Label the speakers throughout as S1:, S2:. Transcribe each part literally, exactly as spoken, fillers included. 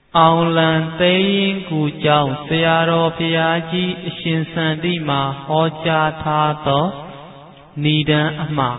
S1: အောင်လံသိရင်ကူကြောင့်ဆရာတော်ဘုရားကြီးအရှင်စန္တိမှာဟောကြားထားသောနိဒံအမှား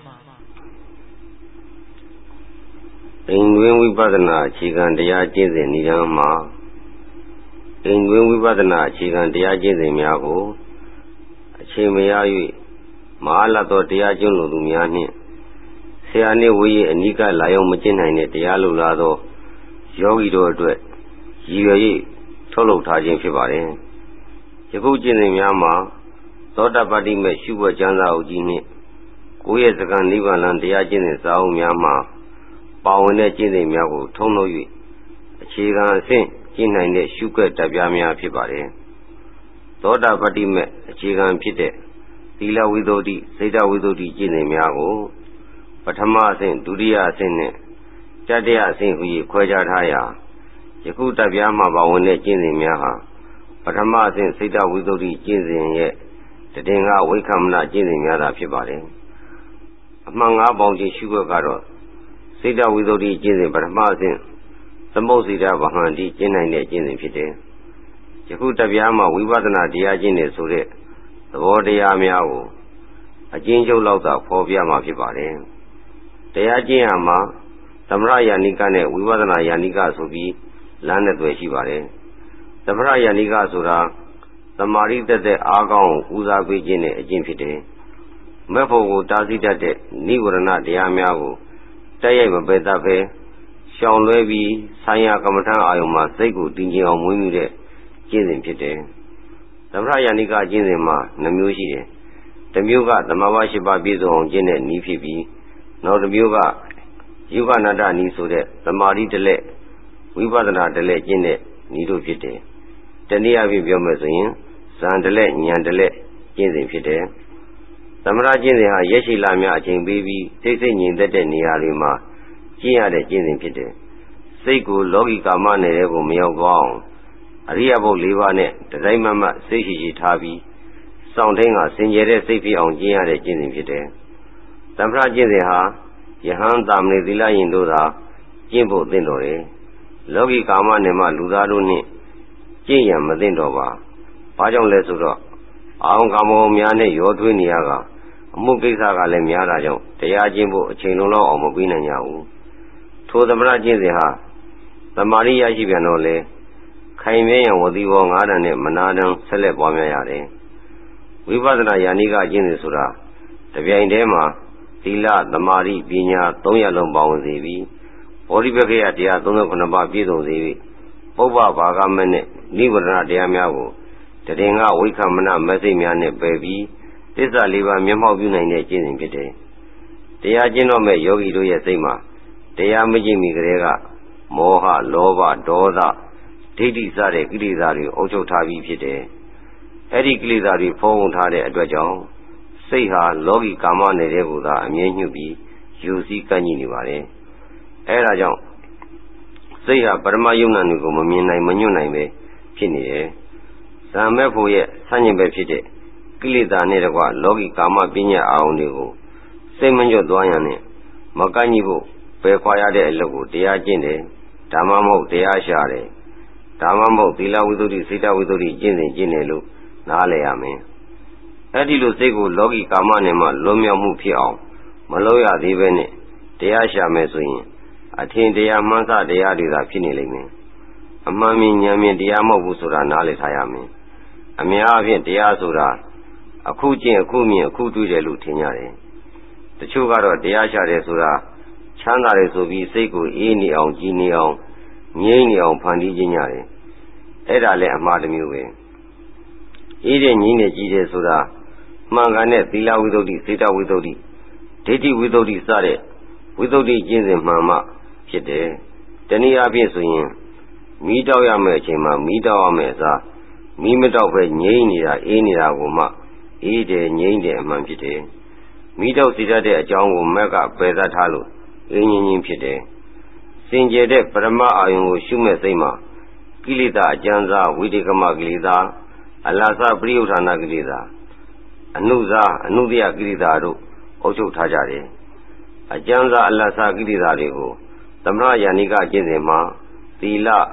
S2: အိမ်တွင်းဝိပဿနာအခြေခံတရားကျင့်စဉ်နိဒံအမှားအိမ်တွင်းဝိပဿနာအခြေခံတရားကျင့်စဉ်များကိုအချိန်မရ၍မဟာလတ်သောတရားကျင့်လိုသူများနှင့်ဆရာနှင့်ဝိရအနိကလာရောက်မကျင့်နိုင်တဲ့တရားလိုလားသောယောဂီတို့အတွက်ရည်ရွယ်၍ထုတ်လုပ်ထားခြင်းဖြစ်ပါတယ်။ယခုကျင့်စဉ်များမှာသောတပတ္တိမဲ့ရှုွက်ကျမ်းစာအုပ်ကြီးနှင့်ကိုယ့်ရဲ့စကံနိဗ္ဗာန်လမ်းတရားကျင့်စဉ်စာအုပ်များမှာပါဝင်တဲ့ကျင့်စဉ်များကိုထုံးလုပ်၍အခြေခံအဆင့်ကျင့်နိုင်တဲ့ရှုွက်တပ်ပြားများဖြစ်ပါတယ်။သောတပတ္တိမဲ့အခြေခံဖြစ်တဲ့သီလဝိသုဒ္ဓိစိတ်တဝိသုဒ္ဓိကျင့်စဉ်များကိုပထမအဆင့်ဒုတိယအဆင့်နဲ့တတိယအဆင့်ဟူ၍ခွဲခြားထားရာယခုတပ်ပြားမှာပါဝင်တဲ့ကျင့်စဉ်များဟာပထမအဆင့်စိတ်တဝိသုဒ္ဓိကျင့်စဉ်ရဲ့တည်ငါဝိက္ခမနကျင့်စဉ်များသာဖြစ်ပါတယ်။အမှန်ငါးပေါင်းခြင်းရှုွက်ကတော့စိတ်တဝိသုဒ္ဓိကျင့်စဉ်ပထမအဆင့်သမုတ်စိတဗဟန္တိကျင့်နိုင်တဲ့ကျင့်စဉ်ဖြစ်တယ်။ယခုတပ်ပြားမှာဝိပဿနာတရားကျင့်တယ်ဆိုတဲ့သဘောတရားများကိုအကျဉ်းချုပ်လောက်သာဖော်ပြမှာဖြစ်ပါတယ်။တရားကျင့်ရမှာသမထယာနိကနဲ့ဝိပဿနာယာနိကဆိုပြီးလမ်းနဲ့တွေ့ရှိပါတယ်။သမထယာနိကဆိုတာသမာဓိတက်တဲ့အားကောင်းကိုဦးစားပေးခြင်းနဲ့အကျင့်ဖြစ်တယ်။မဲ့ဖို့ကိုတားဆီးတတ်တဲ့နိဝရဏတရားများကိုတိုက်ရိုက်မပယ်တတ်ဘဲရှောင်လွဲပြီးဆိုင်ရာကမ္မထအာယုံမှာစိတ်ကိုတည်ငြိမ်အောင်မွေးမြူတဲ့ကျင့်စဉ်ဖြစ်တယ်။သမထယာနိကကျင့်စဉ်မှာနှမျိုးရှိတယ်။တစ်မျိုးကသမဘာရှိပါပြည့်စုံအောင်ကျင့်တဲ့နည်းဖြစ်ပြီးနောက်တစ်မျိုးကယုဂနာတနည်းဆိုတဲ့သမာဓိတလက်ဝိပဿနာတလက်ကျင့်တဲ့နည်းတို့ဖြစ်တယ်။တနည်းအားဖြင့်ပြောမယ်ဆိုရင်ဇန်တလက်ဉာဏ်တလက်ကျင့်စဉ်ဖြစ်တယ်။သမထကျင့်စဉ်ဟာရက်ရှိလာများအချိန်ပေးပြီးစိတ်စိတ်ငြိမ်သက်တဲ့နေရာတွေမှာကျင့်ရတဲ့ကျင့်စဉ်ဖြစ်တယ်။စိတ်ကိုလောကီကာမနယ်တဲ့ကိုမရောက်သွားအောင်အရိယဘုတ်၄ပါးနဲ့တတိုင်းမမတ်စိတ်ရှိရှိထားပြီးစောင့်ထိန်ကစင်ကြယ်တဲ့စိတ်ဖြစ်အောင်ကျင့်ရတဲ့ကျင့်စဉ်ဖြစ်တယ်။သမထကျင့်စဉ်ဟာယဟန်တာမဏေသီလရင်တို့သာကျင့်ဖို့သင့်တော်တယ်။လောကီကာမနယ်မှလူသားတို့နှင့်ကျင့်ရန်မသင့်တော်ပါ။ဘာကြောင့်လဲဆိုတော့အာဟုံကာမဂုဏ်များနဲ့ရောထွေးနေရကအမှုကိစ္စကလည်းများတာကြောင့်တရားကျင့်ဖို့အချိန်လုံးလောက်အောင်မပြီးနိုင်ကြဘူး။ထိုသမထကျင့်စဉ်ဟာသမာဓိရရှိပြန်တော့လေခိုင်မြဲရန်ဝတိဘောငါးတန်နဲ့မနာတန်ဆက်လက်ပွားများရတယ်။ဝိပဿနာယာနိကကျင့်စဉ်ဆိုတာတပြိုင်တည်းမှာသီလသမာဓိပညာသုံးရပ်လုံးပါဝင်စေပြီးဘောဓိပက္ခယတရားသုံးဆယ်ခုနှစ်ပါးပြည့်စုံစေပြီးပုဗ္ဗဘာဂမနဲ့နိဝရဏတရားများကိုတည်ငါဝိက္ခမနမသိများနဲ့ပယ်ပြီးသစ္စာလေးပါးမျက်မှောက်ပြုနိုင်တဲ့ကျင့်စဉ်ဖြစ်တယ်။တရားကျင့်တော့မဲ့ယောဂီတို့ရဲ့စိတ်မှာတရားမကျင့်မီကလေးကမောဟလောဘဒေါသဒိဋ္ဌိစတဲ့ကိလေသာတွေအုပ်ချုပ်ထားပြီးဖြစ်တယ်။အဲ့ဒီကိလေသာတွေဖုံးထားတဲ့အတွက်ကြောင့်စိတ်ဟာလောကီကာမနယ်တဲ့ကိုသာအမြဲညှို့ပြီးယူစည်းကန့်ညှိနေပါတယ်။အဲဒါကြောင့်စိတ်ဟာပရမယုံနာတွေကိုမမြင်နိုင်မညွတ်နိုင်ပဲဖြစ်နေတယ်။ဇာမဲ့ဖို့ရဲ့ဆန့်ကျင်ဘက်ဖြစ်တဲ့ကိလေသာနဲ့တကွလောကီကာမပညာအာရုံတွေကိုစိတ်မညွတ်သွားရန်နဲ့မကန့်ညှိဖို့ပယ်ခွာရတဲ့အလုပ်ကိုတရားကျင့်တယ်။ဒါမှမဟုတ်တရားရှာတယ်။ဒါမှမဟုတ်သီလဝိသုဒ္ဓိစိတ်တဝိသုဒ္ဓိကျင့်စဉ်ကျင့်တယ်လို့နားလည်ရမယ်။အဲ့ဒီလိုစိတ်ကိုလောကီကာမနဲ့မှလွတ်မြောက်မှုဖြစ်အောင်မလုပ်ရသေးပဲနဲ့တရားရှာမယ်ဆိုရင်အထင်တရားမှန်းဆတရားတွေသာဖြစ်နေလိမ့်မယ်။အမှန်မြင်ဉာဏ်မြင်တရားမဟုတ်ဘူးဆိုတာနားလည်ထားရမယ်။အများအားဖြင့်တရားဆိုတာအခုကျင့်အခုမြင်အခုတွေ့တယ်လို့ထင်ကြတယ်။တချို့ကတော့တရားရှာတယ်ဆိုတာချမ်းသာတယ်ဆိုပြီးစိတ်ကိုအေးနေအောင်ကြည်နေအောင်ငြိမ်းနေအောင်ဖန်တီးခြင်းရတယ်။အဲ့ဒါလည်းအမှားတစ်မျိုးပဲ။အေးတဲ့ငြိမ်းတဲ့ကြည်တယ်ဆိုတာမှန်ကန်တဲ့သီလဝိသုဒ္ဓိစိတ်တဝိသုဒ္ဓိဒိဋ္ဌိဝိသုဒ္ဓိစတဲ့ဝိသုဒ္ဓိကျင့်စဉ်မှန်မှဖြစ်တယ်။တနည်းအားဖြင့်ဆိုရင်မီးတောက်ရမယ့်အချိန်မှာမီးတောက်ရမယ့်အစားမီးမတောက်ပဲငြိမ်းနေတာအေးနေတာကိုမှအေးတယ်ငြိမ်းတယ်အမှန်ဖြစ်တယ်။မီးတောက်စီတတ်တဲ့အကြောင်းကိုမက်ကပယ်သတ်ထားလို့အေးငြိမ်းငြိမ်းဖြစ်တယ်။စင်ကြယ်တဲ့ပရမအာယုံကိုရှုမဲ့စိတ်မှာကိလေသာအကျဉ်းစားဝိတေကမကိလေသာအလသပရိယုဌာဏကိလေသာအနုဇာအနုတ္တယကိလေသာတို့အုပ်ချုပ်ထားကြတယ်။အကျဉ်းစားအလသကိလေသာတွေကိုသမထယာနိကကျင့်စဉ်မှာသီလ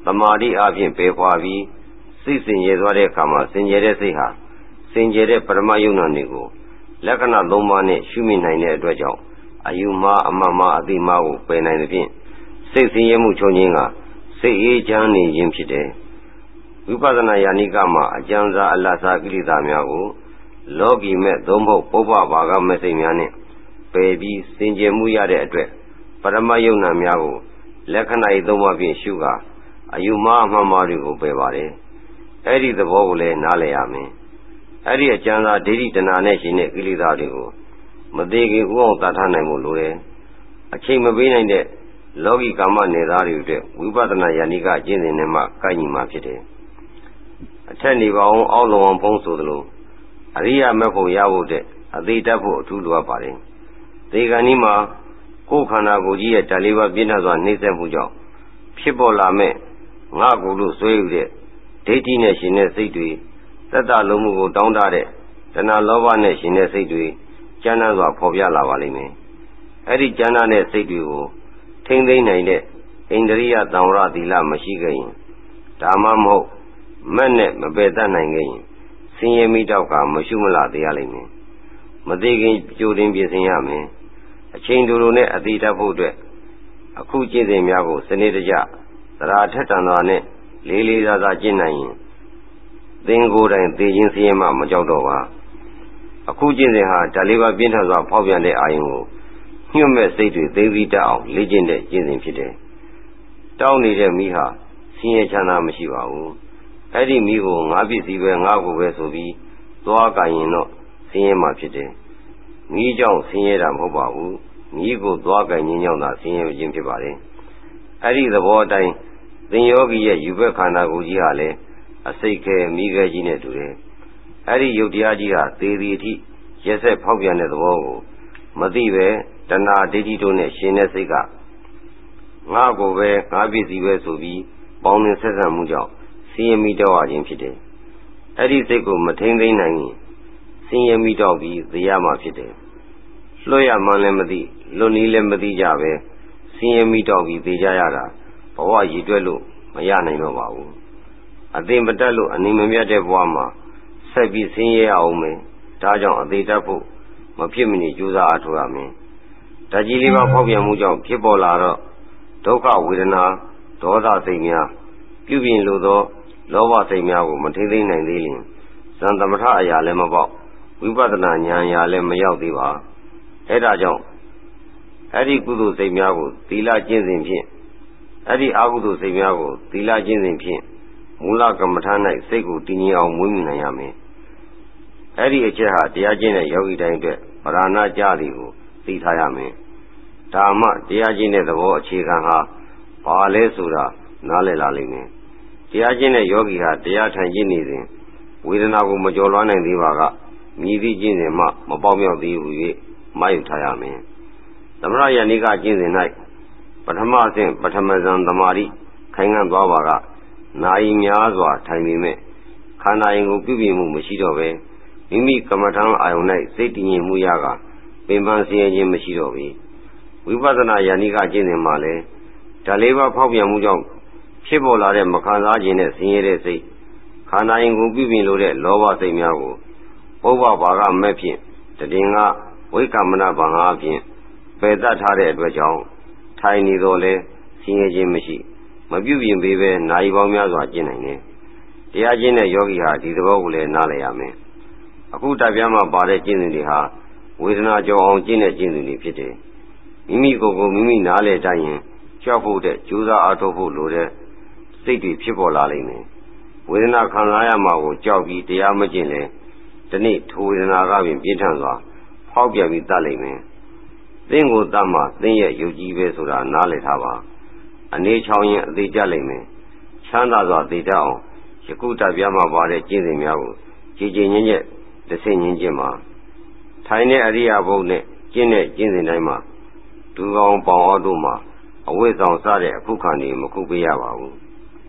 S2: သမာဓိအပြင်ပေခွာပြီးစိတ်စင်ကြယ်သွားတဲ့အခါမှာစင်ကြယ်တဲ့စိတ်ဟာစင်ကြယ်တဲ့ပရမယုံနာတွေကိုလက္ခဏာသုံးပါးနဲ့ရှုမြင်နိုင်တဲ့အတွက်ကြောင့်အယူမှားအမှန်မှားအသိမှားကိုပယ်နိုင်သဖြင့်စိတ်စင်ကြယ်မှုချုပ်ငြိမ်းကစိတ်အေးချမ်းနေခြင်းဖြစ်တယ်ဝိပဿနာယာနိကမှာအကျဉ်းစားအလတ်စားကိလေသာများကိုလောကီမဲ့သို့မဟုတ်ပုပ္ပဘာဂမဲ့စိတ်များနဲ့ပယ်ပြီးစင်ကြယ်မှုရတဲ့အတွက်ပရမယုံနာများကိုလက္ခဏာရေးသုံးပါးဖြင့်ရှုကာအယူမှားအမှန်မှားတွေကိုပယ်ပါတယ်အဲ့ဒီသဘောကိုလည်းနားလည်ရမယ်အဲ့ဒီအကျဉ်းစားဒိဋ္ဌိတဏှာနဲ့ရှင်တဲ့ကိလေသာတွေကိုမသေးခင်ဥအောင်တတ်ထားနိုင်ဖို့လိုတယ်အချိန်မပေးနိုင်တဲ့လောကီကာမနယ်သားတွေအတွက်ဝိပဿနာယာနိကအကျင့်စဉ်နဲ့မှကိုက်ညီမှာဖြစ်တယ်အထက်နေပါအောင်အောက်လုံအောင်ဖုံးဆိုသလိုအရိယာမေဖို့ရဖို့တဲ့အသေးတတ်ဖို့အထူးလိုအပ်ပါတယ်ဒီကံဒီမှာကိုယ်ခန္ဓာကိုယ်ကြီးရဲ့ဓာတ်လေးပါးပြည့်နှက်စွာနှိမ့်ဆက်မှုကြောင့်ဖြစ်ပေါ်လာမဲ့ငါကိုယ်လို့ဆွဲယူတဲ့ဒိဋ္ဌိနဲ့ရှင်တဲ့စိတ်တွေသက်သာလုံးမှုကိုတောင်းတတဲ့တဏှာလောဘနဲ့ရှင်တဲ့စိတ်တွေကျမ်းမ်းစွာဖော်ပြလာပါလိမ့်မယ်အဲ့ဒီကျမ်းမ်းတဲ့စိတ်တွေကိုထိမ့်သိမ့်နိုင်တဲ့ဣန္ဒြိယသံဝရသီလမရှိခဲ့ရင်ဒါမှမဟုတ်မက်နဲ့မပယ်တတ်နိုင်ခဲ့ရင်ဆင်းရဲမိတောက်ကမရှုမလားသေးရလိမ့်မယ်မသေးခင်ကြိုတင်ပြင်ဆင်ရမယ်အချိန်တူတူနဲ့အတိတတ်ဖို့အတွက်အခုကျင့်စဉ်များကိုစနစ်တကျသရာထက်တန်စွာနဲ့လေးလေးစားစားကျင့်နိုင်ရင်သင်ကိုယ်တိုင်သိချင်းဆင်းရဲမှမကြောက်တော့ပါအခုကျင့်စဉ်ဟာဓာတ်လေးပါးပြင်းထန်စွာဖောက်ပြန်တဲ့အာယုံကိုညှို့မဲ့စိတ်တွေသိသိတတ်အောင်လေ့ကျင့်တဲ့ကျင့်စဉ်ဖြစ်တယ်တောင်းနေတဲ့မိဟာဆင်းရဲချမ်းသာမရှိပါဘူးအဲ့ဒီမိကိုငါပစ္စည်းပဲငါကိုပဲဆိုပြီးသွားကြရင်တော့ဆင်းရဲမှဖြစ်တယ်မိကြောင့်ဆင်းရဲတာမဟုတ်ပါဘူးမိကိုသွားကြရင်ကြောင့်သာဆင်းရဲခြင်းဖြစ်ပါတယ်အဲ့ဒီသဘောအတိုင်းသင်ယောဂီရဲ့ယူဘက်ခန္ဓာကိုယ်ကြီးဟာလည်းအစိတ်ခဲမိခဲကြီးနဲ့တူတယ်အဲ့ဒီယုတ်တရားကြီးဟာသေသည်အထိရက်ဆက်ဖောက်ပြန်တဲ့သဘောကိုမသိပဲတဏှာဒိဋ္ဌိတို့နဲ့ရှင်တဲ့စိတ်ကငါကိုပဲငါပစ္စည်းပဲဆိုပြီးပေါင်းနေဆက်ဆံမှုကြောင့်ဆင်းရဲမိတော့ရခြင်းဖြစ်တယ်အဲ့ဒီစိတ်ကိုမထိန်သိမ်းနိုင်ရင်ဆင်းရဲမိတော့ပြီးသိရမှာဖြစ်တယ်လွတ်ရမှန်းလည်းမသိလွတ်နည်းလည်းမသိကြပဲဆင်းရဲမိတော့ပြီးသိကြရတာဘဝရည်တွက်လို့မရနိုင်တော့ပါဘူးအသိမတက်လို့အနေမမြတ်တဲ့ဘဝမှာဆက်ပြီးဆင်းရဲအောင်မယ်ဒါကြောင့်အသေးတတ်ဖို့မဖြစ်မနေကြိုးစားအားထုတ်ရမယ်ဓာတ်ကြီးလေးပါဖောက်ပြန်မှုကြောင့်ဖြစ်ပေါ်လာတော့ဒုက္ခဝေဒနာဒေါသစိတ်များပြုပြင်လိုသောလောဘစိတ်များကိုမထိသိမ်းနိုင်သေးရင်ဇန်သမထအရာလည်းမပေါက်ဝိပဿနာဉာဏ်အရာလည်းမရောက်သေးပါအဲဒါကြောင့်အဲ့ဒီကုသိုလ်စိတ်များကိုသီလကျင့်စဉ်ဖြင့်အဲ့ဒီအကုသိုလ်စိတ်များကိုသီလကျင့်စဉ်ဖြင့်မူလကမ္မထာ၌စိတ်ကိုတည်ငြိမ်အောင်မွေးမြူနိုင်ရမယ်အဲ့ဒီအချက်ဟာတရားကျင့်တဲ့ယောဂီတိုင်းအတွက်ပရဏကြသည်ကိုသိထားရမယ်ဒါမှတရားကျင့်တဲ့သဘောအခြေခံဟာဘာလဲဆိုတာနားလည်လာလိမ့်မယ်တရားကျင့်တဲ့ယောဂီဟာတရားထိုင်ကျင့်နေစဉ်ဝေဒနာကိုမကျော်လွှားနိုင်သေးပါကမြည်သည့်ကျင့်စဉ်မှမပေါက်မြောက်သေးဘူး၍မှားယူထားရမယ်သမထယာနိကကျင့်စဉ်၌ပထမအဆင့်ပထမဇန်သမာဓိခိုင်ငံ့သွားပါကနာယီများစွာထိုင်ပေမဲ့ခန္ဓာရင်ကိုပြုပြင်မှုမရှိတော့ပဲမိမိကမ္မထံအာယုန်၌စိတ်တည်ငြိမ်မှုရကပင်ပန်းဆင်းရဲခြင်းမရှိတော့ပြီဝိပဿနာယာနိကကျင့်စဉ်မှာလည်းဓာတ်လေးပါးဖောက်ပြန်မှုကြောင့်ဖြစ်ပေါ်လာတဲ့မခံစားခြင်းနဲ့ဆင်းရဲတဲ့စိတ်ခန္ဓာရင်ကိုပြုပြင်လိုတဲ့လောဘစိတ်များကိုပုဗ္ဗဘာဂမဲ့ဖြင့်တည်ငါဝိကမ္မနာဘာငါဖြင့်ပယ်တတ်ထားတဲ့အတွက်ကြောင့်ထိုင်နေတော့လဲဆင်းရဲခြင်းမရှိမပြုပြင်ပေးပဲနာယီပေါင်းများစွာကျင့်နိုင်တယ်တရားကျင့်တဲ့ယောဂီဟာဒီသဘောကိုလည်းနားလည်ရမယ်အခုတပ်ပြားမှာပါတဲ့ကျင့်စဉ်တွေဟာဝေဒနာကြောအောင်ကျင့်တဲ့ကျင့်စဉ်တွေဖြစ်တယ်မိမိကိုယ်ကိုမိမိနားလည်တတ်ရင်ကြောက်ဖို့တဲ့ကြိုးစားအားထုတ်ဖို့လိုတဲ့စိတ်တွေဖြစ်ပေါ်လာလိမ့်မယ်ဝေဒနာခံစားရမှာကိုကြောက်ပြီးတရားမကျင့်လဲဒီနေ့ထိုဝေဒနာကပင်ပြင်းထန်စွာဖောက်ပြန်ပြီးတတ်လိမ့်မယ်သင်ကိုတတ်မှသင်ရဲ့ယုတ်ကြီးပဲဆိုတာနားလည်ထားပါအနေချောင်းရင်အသေးကြလိမ့်မယ်ချမ်းသာစွာသိတတ်အောင်ယခုတပ်ပြားမှာပါတဲ့ကျင့်စဉ်များကိုကြည်ကြည်ညင်းညက်တစ်ဆင့်ချင်းကျင့်ပါထိုင်တဲ့အရိယာဘုတ်နဲ့ကျင့်တဲ့ကျင့်စဉ်တိုင်းမှာဒူကောင်ပေါင်အောက်တို့မှာအဝိဇ္ဇောင်စတဲ့အခုခံနေမခုပေးရပါဘူး